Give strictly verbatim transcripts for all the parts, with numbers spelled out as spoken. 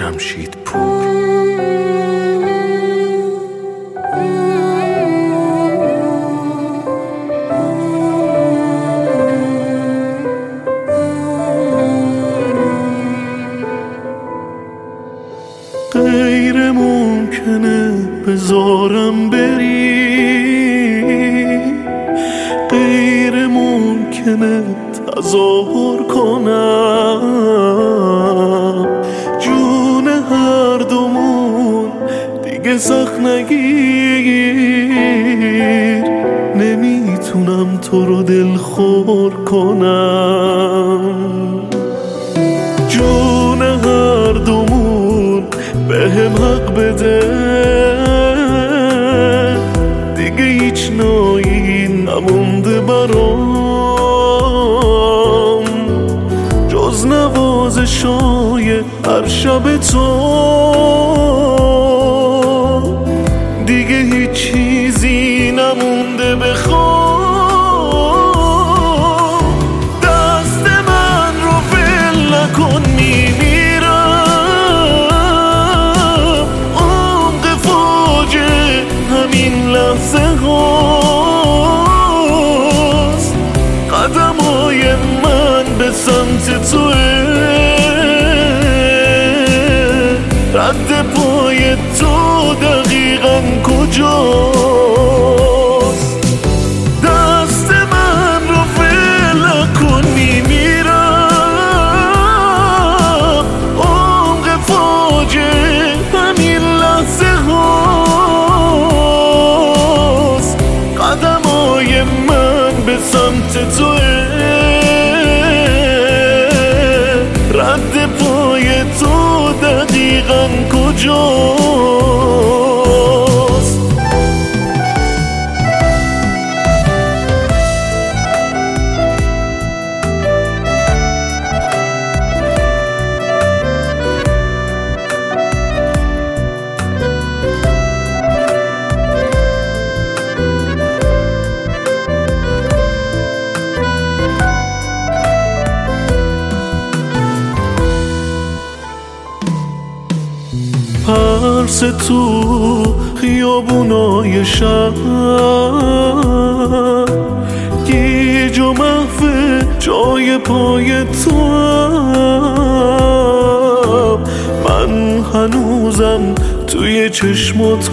جمشید پور. غیر ممکنه بذارم بری، غیر ممکنه تظاهر کنم، جون هر دومون دیگه سخت نگیر، نمیتونم تو رو دلخور کنم، جون هر دومون بهم حق بده، دیگه هیچ نایی نمونده برام جز نوازشای هر شب تو، دیگه هیچ چیزی نمونده بخوام. دست من رو ول نکن، میمیرم عمق فوجه همین لحظه هاست، قدمای من به سمت توه، رد پای تو دقیقاً کجاست؟ دست من رو ول نکن، میمیرم عمق فوجه همین لحظه هاست، قدمای من به سمت توه، رد پای تو دقیقاً کجاست؟ پرس تو خیابونای شهر، گیج و محو جای پای تو هم، من هنوزم توی چشمات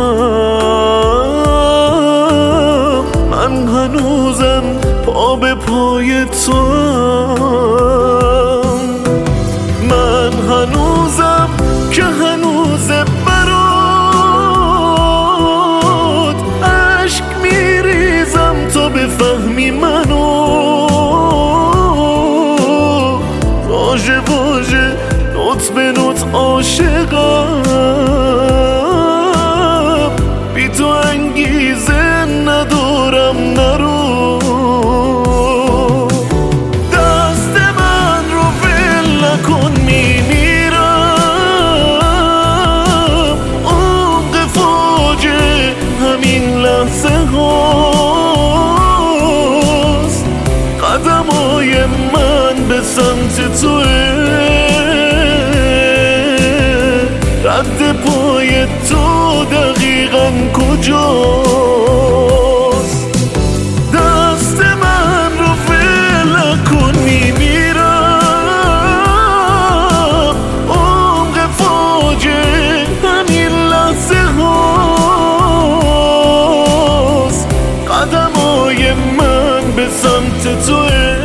گمم، من هنوزم پا به پای تو هم، من هنوزم که هنوزه برات عشق میریزم تا بفهمی منو، واژه واژه نوت به نوت عاشقم، بی تو انگیزه ندارم نرو. دست من رو ول نکن، میمیرم عمق فوجه همین لحظه هاست، قدمای من به سمت توه، رد پای تو دقیقاً کجاست؟ دست من رو ول نکن، میمیرم عمق فوجه همین لحظه هاست، قدمای من به سمت توه،